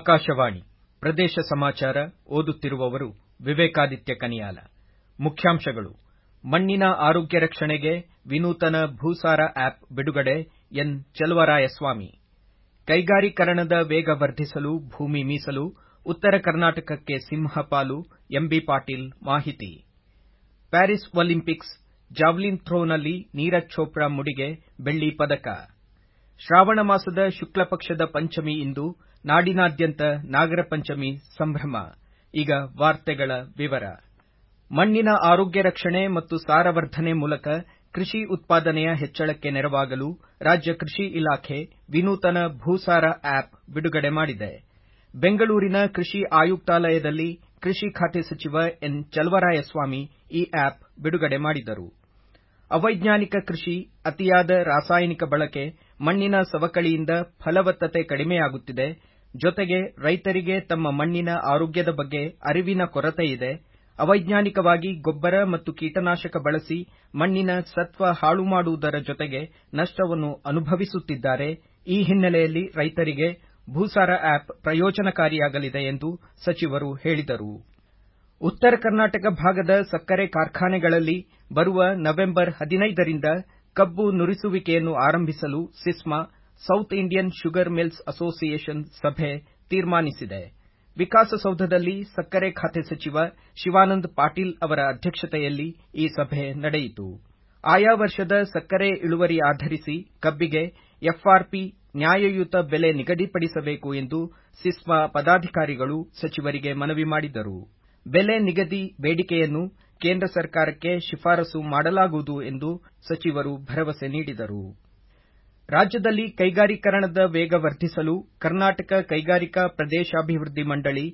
ಆಕಾಶವಾಣಿ ಪ್ರದೇಶ ಸಮಾಚಾರ ಓದುತ್ತಿರುವವರು ವಿವೇಕಾದಿತ್ಯ ಕನಿಯಾಲ. ಮುಖ್ಯಾಂಶಗಳು. ಮಣ್ಣಿನ ಆರೋಗ್ಯ ರಕ್ಷಣೆಗೆ ವಿನೂತನ ಭೂಸಾರ ಆಪ್ ಬಿಡುಗಡೆ ಎನ್. ಚೆಲುವರಾಯಸ್ವಾಮಿ. ಕೈಗಾರೀಕರಣದ ವೇಗ ವರ್ಧಿಸಲು ಭೂಮಿ ಮೀಸಲು, ಉತ್ತರ ಕರ್ನಾಟಕಕ್ಕೆ ಸಿಂಹಪಾಲು ಎಂ. ಬಿ. ಪಾಟೀಲ್ ಮಾಹಿತಿ. ಪ್ಯಾರಿಸ್ ಒಲಿಂಪಿಕ್ಸ್ ಜಾವ್ಲಿನ್ ಥ್ರೋನಲ್ಲಿ ನೀರಜ್ ಚೋಪ್ರಾ ಮುಡಿಗೆ ಬೆಳ್ಳಿ ಪದಕ. ಶ್ರಾವಣ ಮಾಸದ ಶುಕ್ಲ ಪಕ್ಷದ ಪಂಚಮಿ ಇಂದು ನಾಡಿನಾದ್ಯಂತ ನಾಗರ ಪಂಚಮಿ ಸಂಭ್ರಮ. ಈಗ ವಾರ್ತೆಗಳ ವಿವರ. ಮಣ್ಣಿನ ಆರೋಗ್ಯ ರಕ್ಷಣೆ ಮತ್ತು ಸಾರವರ್ಧನೆ ಮೂಲಕ ಕೃಷಿ ಉತ್ಪಾದನೆಯ ಹೆಚ್ಚಳಕ್ಕೆ ನೆರವಾಗಲು ರಾಜ್ಯ ಕೃಷಿ ಇಲಾಖೆ ವಿನೂತನ ಭೂಸಾರ ಆಪ್ ಬಿಡುಗಡೆ ಮಾಡಿದೆ. ಬೆಂಗಳೂರಿನ ಕೃಷಿ ಆಯುಕ್ತಾಲಯದಲ್ಲಿ ಕೃಷಿ ಖಾತೆ ಸಚಿವ ಎನ್. ಚೆಲುವರಾಯಸ್ವಾಮಿ ಈ ಆಪ್ ಬಿಡುಗಡೆ ಮಾಡಿದರು. ಅವೈಜ್ಞಾನಿಕ ಕೃಷಿ, ಅತಿಯಾದ ರಾಸಾಯನಿಕ ಬಳಕೆ, ಮಣ್ಣಿನ ಸವಕಳಿಯಿಂದ ಫಲವತ್ತತೆ ಕಡಿಮೆಯಾಗುತ್ತಿದೆ. ಜೊತೆಗೆ ರೈತರಿಗೆ ತಮ್ಮ ಮಣ್ಣಿನ ಆರೋಗ್ಯದ ಬಗ್ಗೆ ಅರಿವಿನ ಕೊರತೆಯಿದೆ. ಅವೈಜ್ಞಾನಿಕವಾಗಿ ಗೊಬ್ಬರ ಮತ್ತು ಕೀಟನಾಶಕ ಬಳಸಿ ಮಣ್ಣಿನ ಸತ್ವ ಹಾಳು ಮಾಡುವುದರ ಜೊತೆಗೆ ನಷ್ಟವನ್ನು ಅನುಭವಿಸುತ್ತಿದ್ದಾರೆ. ಈ ಹಿನ್ನೆಲೆಯಲ್ಲಿ ರೈತರಿಗೆ ಭೂಸಾರ ಆಪ್ ಪ್ರಯೋಜನಕಾರಿಯಾಗಲಿದೆ ಎಂದು ಸಚಿವರು ಹೇಳಿದರು. ಉತ್ತರ ಕರ್ನಾಟಕ ಭಾಗದ ಸಕ್ಕರೆ ಕಾರ್ಖಾನೆಗಳಲ್ಲಿ ಬರುವ ನವೆಂಬರ್ 15ರಿಂದ ಕಬ್ಬು ನುರಿಸುವಿಕೆಯನ್ನು ಆರಂಭಿಸಲು SISMA south Indian sugar mills association ಸಭೆ ತೀರ್ಮಾನಿಸಿದೆ. ವಿಕಾಸಸೌಧದಲ್ಲಿ ಸಕ್ಕರೆ ಖಾತೆ ಸಚಿವ ಶಿವಾನಂದ ಪಾಟೀಲ್ ಅವರ ಅಧ್ಯಕ್ಷತೆಯಲ್ಲಿ ಈ ಸಭೆ ನಡೆಯಿತು. ಆಯಾ ವರ್ಷದ ಸಕ್ಕರೆ ಇಳುವರಿ ಆಧರಿಸಿ ಕಬ್ಬಿಗೆ ಎಫ್ಆರ್ಪಿ ನ್ಯಾಯಯುತ ಬೆಲೆ ನಿಗದಿಪಡಿಸಬೇಕು ಎಂದು ಸಿಸ್ಮಾ ಪದಾಧಿಕಾರಿಗಳು ಸಚಿವರಿಗೆ ಮನವಿ ಮಾಡಿದರು. ಬೆಲೆ ನಿಗದಿ ಬೇಡಿಕೆಯನ್ನು ಕೇಂದ್ರ ಸರ್ಕಾರಕ್ಕೆ ಶಿಫಾರಸು ಮಾಡಲಾಗುವುದು ಎಂದು ಸಚಿವರು ಭರವಸೆ ನೀಡಿದರು. ರಾಜ್ಯದಲ್ಲಿ ಕೈಗಾರೀಕರಣದ ವೇಗ ವರ್ಧಿಸಲು ಕರ್ನಾಟಕ ಕೈಗಾರಿಕಾ ಪ್ರದೇಶಾಭಿವೃದ್ಧಿ ಮಂಡಳಿ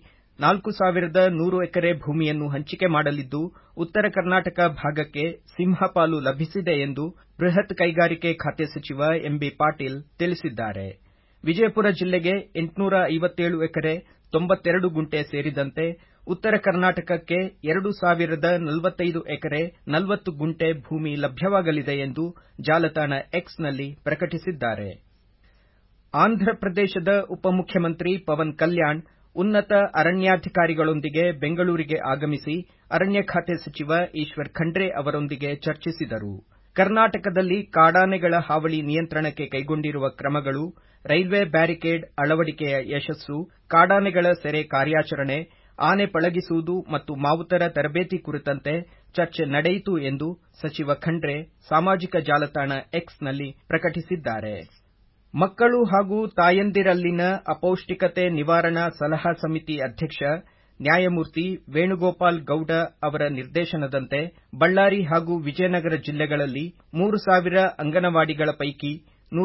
4100 ಎಕರೆ ಭೂಮಿಯನ್ನು ಹಂಚಿಕೆ ಮಾಡಲಿದ್ದು, ಉತ್ತರ ಕರ್ನಾಟಕ ಭಾಗಕ್ಕೆ ಸಿಂಹಪಾಲು ಲಭಿಸಿದೆ ಎಂದು ಬೃಹತ್ ಕೈಗಾರಿಕೆ ಖಾತೆ ಸಚಿವ ಎಂ. ಬಿ. ಪಾಟೀಲ್ ತಿಳಿಸಿದ್ದಾರೆ. ವಿಜಯಪುರ ಜಿಲ್ಲೆಗೆ 857 ಎಕರೆ 92 ಗುಂಟೆ ಸೇರಿದಂತೆ ಉತ್ತರ ಕರ್ನಾಟಕಕ್ಕೆ 2045 ಎಕರೆ 40 ಗುಂಟೆ ಭೂಮಿ ಲಭ್ಯವಾಗಲಿದೆ ಎಂದು ಜಾಲತಾಣ ಎಕ್ಸ್ನಲ್ಲಿ ಪ್ರಕಟಿಸಿದ್ದಾರೆ. ಆಂಧ್ರಪ್ರದೇಶದ ಉಪಮುಖ್ಯಮಂತ್ರಿ ಪವನ್ ಕಲ್ಯಾಣ್ ಉನ್ನತ ಅರಣ್ಯಾಧಿಕಾರಿಗಳೊಂದಿಗೆ ಬೆಂಗಳೂರಿಗೆ ಆಗಮಿಸಿ ಅರಣ್ಯ ಖಾತೆ ಸಚಿವ ಈಶ್ವರ್ ಖಂಡ್ರೆ ಅವರೊಂದಿಗೆ ಚರ್ಚಿಸಿದರು. ಕರ್ನಾಟಕದಲ್ಲಿ ಕಾಡಾನೆಗಳ ಹಾವಳಿ ನಿಯಂತ್ರಣಕ್ಕೆ ಕೈಗೊಂಡಿರುವ ಕ್ರಮಗಳು, ರೈಲ್ವೆ ಬ್ಯಾರಿಕೇಡ್ ಅಳವಡಿಕೆಯ ಯಶಸ್ಸು, ಕಾಡಾನೆಗಳ ಸೆರೆ ಕಾರ್ಯಾಚರಣೆ, ಆನೆ ಪಳಗಿಸುವುದು ಮತ್ತು ಮಾವುತರ ತರಬೇತಿ ಕುರಿತಂತೆ ಚರ್ಚೆ ನಡೆಯಿತು ಎಂದು ಸಚಿವ ಖಂಡ್ರೆ ಸಾಮಾಜಿಕ ಜಾಲತಾಣ ಎಕ್ಸ್ನಲ್ಲಿ ಪ್ರಕಟಿಸಿದ್ದಾರೆ. ಮಕ್ಕಳು ಹಾಗೂ ತಾಯಂದಿರಲ್ಲಿನ ಅಪೌಷ್ಟಿಕತೆ ನಿವಾರಣಾ ಸಲಹಾ ಸಮಿತಿ ಅಧ್ಯಕ್ಷ ನ್ಯಾಯಮೂರ್ತಿ ವೇಣುಗೋಪಾಲ್ ಗೌಡ ಅವರ ನಿರ್ದೇಶನದಂತೆ ಬಳ್ಳಾರಿ ಹಾಗೂ ವಿಜಯನಗರ ಜಿಲ್ಲೆಗಳಲ್ಲಿ 3000 ಅಂಗನವಾಡಿಗಳ ಪೈಕಿ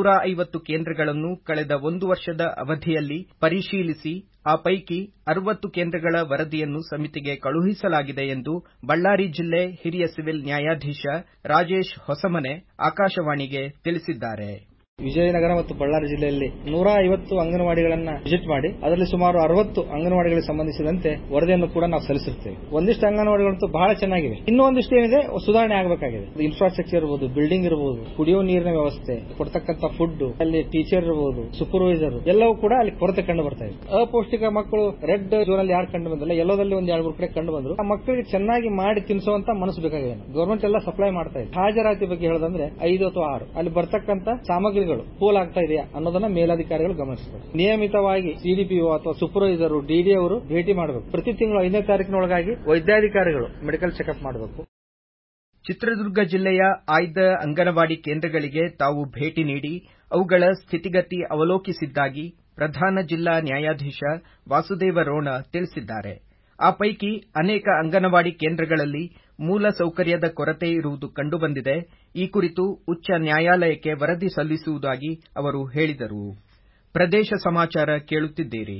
150 ಕೇಂದ್ರಗಳನ್ನು ಕಳೆದ 1 ವರ್ಷದ ಅವಧಿಯಲ್ಲಿ ಪರಿಶೀಲಿಸಿ ಆ ಪೈಕಿ 60 ಕೇಂದ್ರಗಳ ವರದಿಯನ್ನು ಸಮಿತಿಗೆ ಕಳುಹಿಸಲಾಗಿದೆ ಎಂದು ಬಳ್ಳಾರಿ ಜಿಲ್ಲೆ ಹಿರಿಯ ಸಿವಿಲ್ ನ್ಯಾಯಾಧೀಶ ರಾಜೇಶ್ ಹೊಸಮನೆ ಆಕಾಶವಾಣಿಗೆ ತಿಳಿಸಿದ್ದಾರೆ. ವಿಜಯನಗರ ಮತ್ತು ಬಳ್ಳಾರಿ ಜಿಲ್ಲೆಯಲ್ಲಿ 150 ಅಂಗನವಾಡಿಗಳನ್ನ ವಿಸಿಟ್ ಮಾಡಿ ಅದರಲ್ಲಿ ಸುಮಾರು 60 ಅಂಗನವಾಡಿಗಳಿಗೆ ಸಂಬಂಧಿಸಿದಂತೆ ವರದಿಯನ್ನು ಕೂಡ ನಾವು ಸಲ್ಲಿಸಿರ್ತೇವೆ. ಒಂದಿಷ್ಟು ಅಂಗನವಾಡಿಗಳಂತೂ ಬಹಳ ಚೆನ್ನಾಗಿವೆ. ಇನ್ನೂ ಒಂದಿಷ್ಟು ಏನಿದೆ ಸುಧಾರಣೆ ಆಗಬೇಕಾಗಿದೆ. ಇನ್ಫ್ರಾಸ್ಟ್ರಕ್ಚರ್ ಇರಬಹುದು, ಬಿಲ್ಡಿಂಗ್ ಇರಬಹುದು, ಕುಡಿಯುವ ನೀರಿನ ವ್ಯವಸ್ಥೆ, ಕೊಡ್ತಕ್ಕಂಥ ಫುಡ್, ಅಲ್ಲಿ ಟೀಚರ್ ಇರಬಹುದು, ಸೂಪರ್ವೈಸರ್ ಎಲ್ಲವೂ ಕೂಡ ಅಲ್ಲಿ ಕೊರತೆ ಕಂಡು ಬರ್ತಾ ಇದೆ. ಅಪೌಷ್ಟಿಕ ಮಕ್ಕಳು ರೆಡ್ ಝೋನ್ ಅಲ್ಲಿ ಯಾರು ಕಂಡು ಬಂದಿಲ್ಲ, ಎಲ್ಲೋದಲ್ಲಿ ಒಂದು 2-3 ಕಡೆ ಕಂಡು ಬಂದ್ರು. ಆ ಮಕ್ಕಳಿಗೆ ಚೆನ್ನಾಗಿ ಮಾಡಿ ತಿನ್ನಿಸುವಂತ ಮನಸ್ಸು ಬೇಕಾಗಿದೆ. ಗವರ್ಮೆಂಟ್ ಎಲ್ಲ ಸಪ್ಲೈ ಮಾಡ್ತಾ ಇದೆ. ಹಾಜರಾತಿ ಬಗ್ಗೆ ಹೇಳೋದಂದ್ರೆ 5 ಅಥವಾ 6 ಅಲ್ಲಿ ಬರ್ತಕ್ಕಂಥ ಸಾಮಗ್ರಿ ಪೋಲ್ ಆಗ್ತಾ ಇದೆಯಾ ಅನ್ನೋದನ್ನ ಮೇಲಾಧಿಕಾರಿಗಳು ಗಮನಿಸಬೇಕು. ನಿಯಮಿತವಾಗಿ ಸಿಡಿಪಿಒ ಅಥವಾ ಸೂಪರ್ವೈಸರ್ ಡಿಡಿ ಅವರು ಭೇಟಿ ಮಾಡಬೇಕು. ಪ್ರತಿ ತಿಂಗಳು 5ನೇ ತಾರೀಕಿನೊಳಗಾಗಿ ವೈದ್ಯಾಧಿಕಾರಿಗಳು ಮೆಡಿಕಲ್ ಚೆಕಪ್ ಮಾಡಬೇಕು. ಚಿತ್ರದುರ್ಗ ಜಿಲ್ಲೆಯ ಆಯ್ದ ಅಂಗನವಾಡಿ ಕೇಂದ್ರಗಳಿಗೆ ತಾವು ಭೇಟಿ ನೀಡಿ ಅವುಗಳ ಸ್ಥಿತಿಗತಿ ಅವಲೋಕಿಸಿದ್ದಾಗಿ ಪ್ರಧಾನ ಜಿಲ್ಲಾ ನ್ಯಾಯಾಧೀಶ ವಾಸುದೇವ ರೋಣ ತಿಳಿಸಿದ್ದಾರೆ. ಆ ಪೈಕಿ ಅನೇಕ ಅಂಗನವಾಡಿ ಕೇಂದ್ರಗಳಲ್ಲಿ ಮೂಲ ಸೌಕರ್ಯದ ಕೊರತೆ ಇರುವುದು ಕಂಡುಬಂದಿದೆ. ಈ ಕುರಿತು ಉಚ್ಚ ನ್ಯಾಯಾಲಯಕ್ಕೆ ವರದಿ ಸಲ್ಲಿಸುವುದಾಗಿ ಅವರು ಹೇಳಿದರು. ಪ್ರದೇಶ ಸಮಾಚಾರ ಕೇಳುತ್ತಿದ್ದೀರಿ.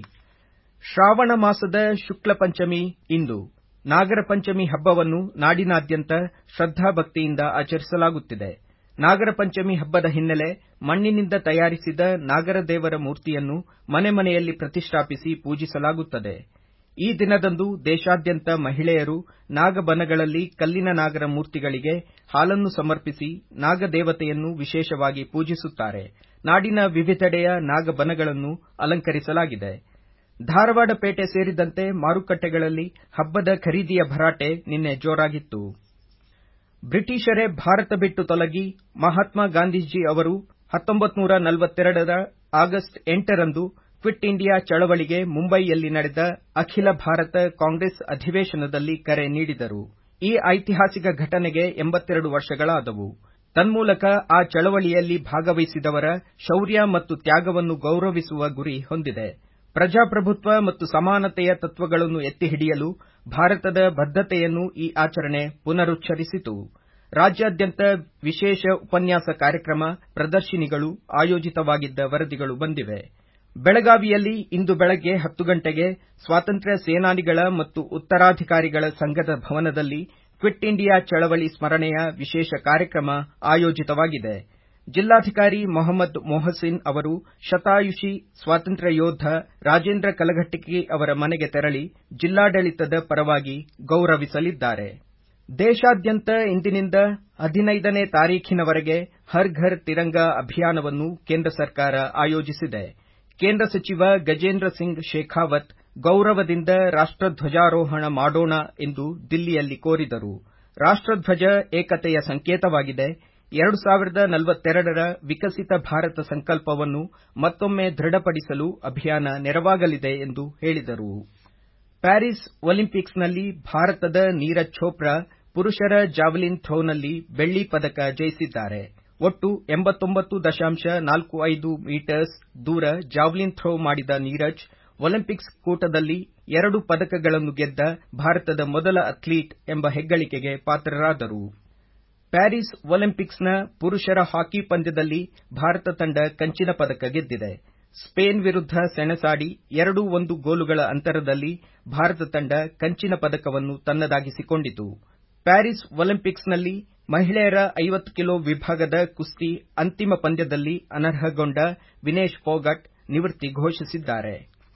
ಶ್ರಾವಣ ಮಾಸದ ಶುಕ್ಲ ಪಂಚಮಿ ಇಂದು ನಾಗರ ಪಂಚಮಿ ಹಬ್ಬವನ್ನು ನಾಡಿನಾದ್ಯಂತ ಶ್ರದ್ಧಾಭಕ್ತಿಯಿಂದ ಆಚರಿಸಲಾಗುತ್ತಿದೆ. ನಾಗರ ಪಂಚಮಿ ಹಬ್ಬದ ಹಿನ್ನೆಲೆ ಮಣ್ಣಿನಿಂದ ತಯಾರಿಸಿದ ನಾಗರ ದೇವರ ಮೂರ್ತಿಯನ್ನು ಮನೆ ಮನೆಯಲ್ಲಿ ಪ್ರತಿಷ್ಠಾಪಿಸಿ ಪೂಜಿಸಲಾಗುತ್ತದೆ. ಈ ದಿನದಂದು ದೇಶಾದ್ಯಂತ ಮಹಿಳೆಯರು ನಾಗಬನಗಳಲ್ಲಿ ಕಲ್ಲಿನ ನಾಗರ ಮೂರ್ತಿಗಳಿಗೆ ಹಾಲನ್ನು ಸಮರ್ಪಿಸಿ ನಾಗದೇವತೆಯನ್ನು ವಿಶೇಷವಾಗಿ ಪೂಜಿಸುತ್ತಾರೆ. ನಾಡಿನ ವಿವಿಧೆಡೆಯ ನಾಗಬನಗಳನ್ನು ಅಲಂಕರಿಸಲಾಗಿದೆ. ಧಾರವಾಡ ಪೇಟೆ ಸೇರಿದಂತೆ ಮಾರುಕಟ್ಟೆಗಳಲ್ಲಿ ಹಬ್ಬದ ಖರೀದಿಯ ಭರಾಟೆ ನಿನ್ನೆ ಜೋರಾಗಿತ್ತು. ಬ್ರಿಟಿಷರೇ ಭಾರತ ಬಿಟ್ಟು ತೊಲಗಿ ಮಹಾತ್ಮ ಗಾಂಧೀಜಿ ಅವರು 1942ರ ಆಗಸ್ಟ್ 8ರಂದು ಕ್ವಿಟ್ ಇಂಡಿಯಾ ಚಳವಳಿಗೆ ಮುಂಬಯಿಯಲ್ಲಿ ನಡೆದ ಅಖಿಲ ಭಾರತ ಕಾಂಗ್ರೆಸ್ ಅಧಿವೇಶನದಲ್ಲಿ ಕರೆ ನೀಡಿದರು. ಈ ಐತಿಹಾಸಿಕ ಘಟನೆಗೆ 82 ವರ್ಷಗಳಾದವು. ತನ್ಮೂಲಕ ಆ ಚಳವಳಿಯಲ್ಲಿ ಭಾಗವಹಿಸಿದವರ ಶೌರ್ಯ ಮತ್ತು ತ್ಯಾಗವನ್ನು ಗೌರವಿಸುವ ಗುರಿ ಹೊಂದಿದೆ. ಪ್ರಜಾಪ್ರಭುತ್ವ ಮತ್ತು ಸಮಾನತೆಯ ತತ್ವಗಳನ್ನು ಎತ್ತಿಹಿಡಿಯಲು ಭಾರತದ ಬದ್ಧತೆಯನ್ನು ಈ ಆಚರಣೆ ಪುನರುಚ್ಚರಿಸಿತು. ರಾಜ್ಯಾದ್ಯಂತ ವಿಶೇಷ ಉಪನ್ಯಾಸ ಕಾರ್ಯಕ್ರಮ, ಪ್ರದರ್ಶಿನಿಗಳು ಆಯೋಜಿತವಾಗಿದ್ದ ವರದಿಗಳು ಬಂದಿವೆ. ಬೆಳಗಾವಿಯಲ್ಲಿ ಇಂದು ಬೆಳಗ್ಗೆ 10 ಗಂಟೆಗೆ ಸ್ವಾತಂತ್ರ್ಯ ಸೇನಾನಿಗಳ ಮತ್ತು ಉತ್ತರಾಧಿಕಾರಿಗಳ ಸಂಘದ ಭವನದಲ್ಲಿ ಕ್ವಿಟ್ ಇಂಡಿಯಾ ಚಳವಳಿ ಸ್ಮರಣೆಯ ವಿಶೇಷ ಕಾರ್ಯಕ್ರಮ ಆಯೋಜಿತವಾಗಿದೆ. ಜಿಲ್ಲಾಧಿಕಾರಿ ಮೊಹಮ್ಮದ್ ಮೊಹಸಿನ್ ಅವರು ಶತಾಯುಷಿ ಸ್ವಾತಂತ್ರ್ಯ ಯೋಧ ರಾಜೇಂದ್ರ ಕಲಘಟಗಿ ಅವರ ಮನೆಗೆ ತೆರಳಿ ಜಿಲ್ಲಾಡಳಿತದ ಪರವಾಗಿ ಗೌರವಿಸಲಿದ್ದಾರೆ. ದೇಶಾದ್ಯಂತ ಇಂದಿನಿಂದ 15ನೇ ತಾರೀಖಿನವರೆಗೆ ಹರ್ ಘರ್ ತಿರಂಗಾ ಅಭಿಯಾನವನ್ನು ಕೇಂದ್ರ ಸರ್ಕಾರ ಆಯೋಜಿಸಿದೆ. ಕೇಂದ್ರ ಸಚಿವ ಗಜೇಂದ್ರ ಸಿಂಗ್ ಶೇಖಾವತ್ ಗೌರವದಿಂದ ರಾಷ್ಟ್ರಧ್ವಜಾರೋಹಣ ಮಾಡೋಣ ಎಂದು ದಿಲ್ಲಿಯಲ್ಲಿ ಕೋರಿದರು. ರಾಷ್ಟ್ರಧ್ವಜ ಏಕತೆಯ ಸಂಕೇತವಾಗಿದೆ. 2042ರ ವಿಕಸಿತ ಭಾರತ ಸಂಕಲ್ಪವನ್ನು ಮತ್ತೊಮ್ಮೆ ದೃಢಪಡಿಸಲು ಅಭಿಯಾನ ನೆರವಾಗಲಿದೆ ಎಂದು ಹೇಳಿದರು. ಪ್ಯಾರಿಸ್ ಒಲಿಂಪಿಕ್ಸ್ನಲ್ಲಿ ಭಾರತದ ನೀರಜ್ ಚೋಪ್ರಾ ಪುರುಷರ ಜಾವೆಲಿನ್ ಥ್ರೋನಲ್ಲಿ ಬೆಳ್ಳಿ ಪದಕ ಜಯಿಸಿದ್ದಾರೆ. ಒಟ್ಟು 89.45 ಮೀಟರ್ಸ್ ದೂರ ಜಾವೆಲಿನ್ ಥ್ರೋ ಮಾಡಿದ ನೀರಜ್ ಒಲಿಂಪಿಕ್ಸ್ ಕೂಟದಲ್ಲಿ 2 ಪದಕಗಳನ್ನು ಗೆದ್ದ ಭಾರತದ ಮೊದಲ ಅಥ್ಲೀಟ್ ಎಂಬ ಹೆಗ್ಗಳಿಕೆಗೆ ಪಾತ್ರರಾದರು. ಪ್ಯಾರಿಸ್ ಒಲಿಂಪಿಕ್ಸ್ನ ಪುರುಷರ ಹಾಕಿ ಪಂದ್ಯದಲ್ಲಿ ಭಾರತ ತಂಡ ಕಂಚಿನ ಪದಕ ಗೆದ್ದಿದೆ. ಸ್ಪೇನ್ ವಿರುದ್ಧ ಸೆಣಸಾಡಿ 2-1 ಗೋಲುಗಳ ಅಂತರದಲ್ಲಿ ಭಾರತ ತಂಡ ಕಂಚಿನ ಪದಕವನ್ನು ತನ್ನದಾಗಿಸಿಕೊಂಡಿತು. ಪ್ಯಾರಿಸ್ ಒಲಿಂಪಿಕ್ಸ್ನಲ್ಲಿ ಮಹಿಳೆಯರ 50 ಕಿಲೋ ವಿಭಾಗದ ಕುಸ್ತಿ ಅಂತಿಮ ಪಂದ್ಯದಲ್ಲಿ ಅನರ್ಹಗೊಂಡ ವಿನೇಶ್ ಫೋಗಟ್ ನಿವೃತ್ತಿ ಘೋಷಿಸಿದ್ದಾರೆ.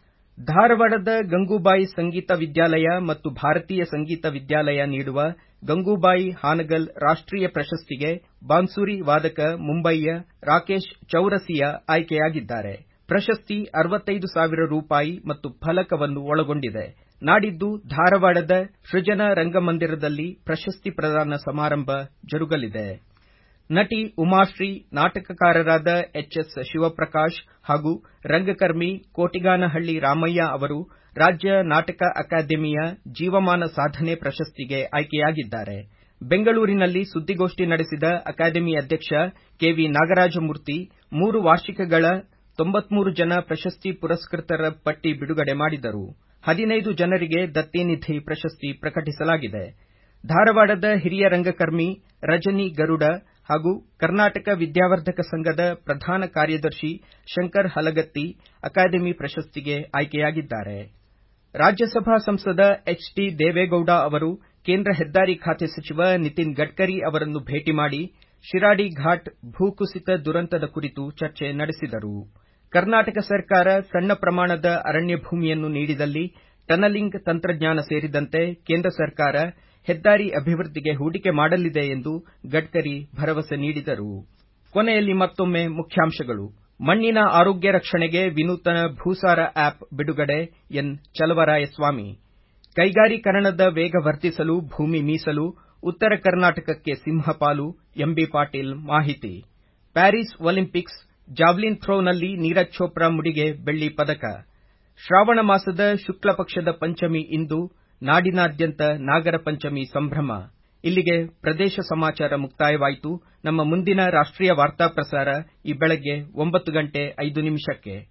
ಧಾರವಾಡದ ಗಂಗೂಬಾಯಿ ಸಂಗೀತ ವಿದ್ಯಾಲಯ ಮತ್ತು ಭಾರತೀಯ ಸಂಗೀತ ವಿದ್ಯಾಲಯ ನೀಡುವ ಗಂಗೂಬಾಯಿ ಹಾನಗಲ್ ರಾಷ್ಟ್ರೀಯ ಪ್ರಶಸ್ತಿಗೆ ಬಾನ್ಸುರಿ ವಾದಕ ಮುಂಬಯಿಯ ರಾಕೇಶ್ ಚೌರಸಿಯಾ ಆಯ್ಕೆಯಾಗಿದ್ದಾರೆ. ಪ್ರಶಸ್ತಿ 65,000 ರೂಪಾಯಿ ಮತ್ತು ಫಲಕವನ್ನು ಒಳಗೊಂಡಿದೆ. ನಾಡಿದ್ದು ಧಾರವಾಡದ ಸೃಜನ ರಂಗಮಂದಿರದಲ್ಲಿ ಪ್ರಶಸ್ತಿ ಪ್ರದಾನ ಸಮಾರಂಭ ಜರುಗಲಿದೆ. ನಟಿ ಉಮಾಶ್ರೀ, ನಾಟಕಕಾರರಾದ ಎಚ್.ಎಸ್. ಶಿವಪ್ರಕಾಶ್ ಹಾಗೂ ರಂಗಕರ್ಮಿ ಕೋಟಿಗಾನಹಳ್ಳಿ ರಾಮಯ್ಯ ಅವರು ರಾಜ್ಯ ನಾಟಕ ಅಕಾಡೆಮಿಯ ಜೀವಮಾನ ಸಾಧನೆ ಪ್ರಶಸ್ತಿಗೆ ಆಯ್ಕೆಯಾಗಿದ್ದಾರೆ. ಬೆಂಗಳೂರಿನಲ್ಲಿ ಸುದ್ದಿಗೋಷ್ಠಿ ನಡೆಸಿದ ಅಕಾಡೆಮಿ ಅಧ್ಯಕ್ಷ ಕೆ.ವಿ. ನಾಗರಾಜಮೂರ್ತಿ 3 ವಾರ್ಷಿಕಗಳ 93 ಜನ ಪ್ರಶಸ್ತಿ ಪುರಸ್ಕೃತರ ಪಟ್ಟಿ ಬಿಡುಗಡೆ ಮಾಡಿದರು. 15 ಜನರಿಗೆ ದತ್ತಿನಿಧಿ ಪ್ರಶಸ್ತಿ ಪ್ರಕಟಿಸಲಾಗಿದೆ. ಧಾರವಾಡದ ಹಿರಿಯ ರಂಗಕರ್ಮಿ ರಜನಿ ಗರುಡ ಹಾಗೂ ಕರ್ನಾಟಕ ವಿದ್ಯಾವರ್ಧಕ ಸಂಘದ ಪ್ರಧಾನ ಕಾರ್ಯದರ್ಶಿ ಶಂಕರ್ ಹಲಗತ್ತಿ ಅಕಾಡೆಮಿ ಪ್ರಶಸ್ತಿಗೆ ಆಯ್ಕೆಯಾಗಿದ್ದಾರೆ. ರಾಜ್ಯಸಭಾ ಸಂಸದ ಎಚ್.ಡಿ. ದೇವೇಗೌಡ ಅವರು ಕೇಂದ್ರ ಹೆದ್ದಾರಿ ಖಾತೆ ಸಚಿವ ನಿತಿನ್ ಗಡ್ಕರಿ ಅವರನ್ನು ಭೇಟಿ ಮಾಡಿ ಶಿರಾಡಿ ಘಾಟ್ ಭೂಕುಸಿತ ದುರಂತದ ಕುರಿತು ಚರ್ಚೆ ನಡೆಸಿದರು. ಕರ್ನಾಟಕ ಸರ್ಕಾರ ಸಣ್ಣ ಪ್ರಮಾಣದ ಅರಣ್ಯ ಭೂಮಿಯನ್ನು ನೀಡಿದಲ್ಲಿ ಟನಲಿಂಗ್ ತಂತ್ರಜ್ಞಾನ ಸೇರಿದಂತೆ ಕೇಂದ್ರ ಸರ್ಕಾರ ಹೆದ್ದಾರಿ ಅಭಿವೃದ್ಧಿಗೆ ಹೂಡಿಕೆ ಮಾಡಲಿದೆ ಎಂದು ಗಡ್ಕರಿ ಭರವಸೆ ನೀಡಿದರು. ಕೊನೆಯಲ್ಲಿ ಮತ್ತೊಮ್ಮೆ ಮುಖ್ಯಾಂಶಗಳು. ಮಣ್ಣಿನ ಆರೋಗ್ಯ ರಕ್ಷಣೆಗೆ ವಿನೂತನ ಭೂಸಾರ ಆಪ್ ಬಿಡುಗಡೆ ಎನ್. ಚಲವರಾಯಸ್ವಾಮಿ. ಕೈಗಾರೀಕರಣದ ವೇಗ ವರ್ಧಿಸಲು ಭೂಮಿ ಮೀಸಲು, ಉತ್ತರ ಕರ್ನಾಟಕಕ್ಕೆ ಸಿಂಹಪಾಲು ಎಂಬಿ ಪಾಟೀಲ್ ಮಾಹಿತಿ. ಪ್ಯಾರಿಸ್ ಒಲಿಂಪಿಕ್ಸ್ ಜಾವೆಲಿನ್ ಥ್ರೋನಲ್ಲಿ ನೀರಜ್ ಚೋಪ್ರಾ ಮುಡಿಗೆ ಬೆಳ್ಳಿ ಪದಕ. ಶ್ರಾವಣ ಮಾಸದ ಶುಕ್ಲ ಪಕ್ಷದ ಪಂಚಮಿ ಇಂದು ನಾಡಿನಾದ್ಯಂತ ನಾಗರ ಪಂಚಮಿ ಸಂಭ್ರಮ. ಇಲ್ಲಿಗೆ ಪ್ರದೇಶ ಸಮಾಚಾರ ಮುಕ್ತಾಯವಾಯಿತು. ನಮ್ಮ ಮುಂದಿನ ರಾಷ್ಟ್ರೀಯ ವಾರ್ತಾ ಪ್ರಸಾರ ಈ ಬೆಳಗ್ಗೆ 9:05 ನಿಮಿಷಕ್ಕೆ.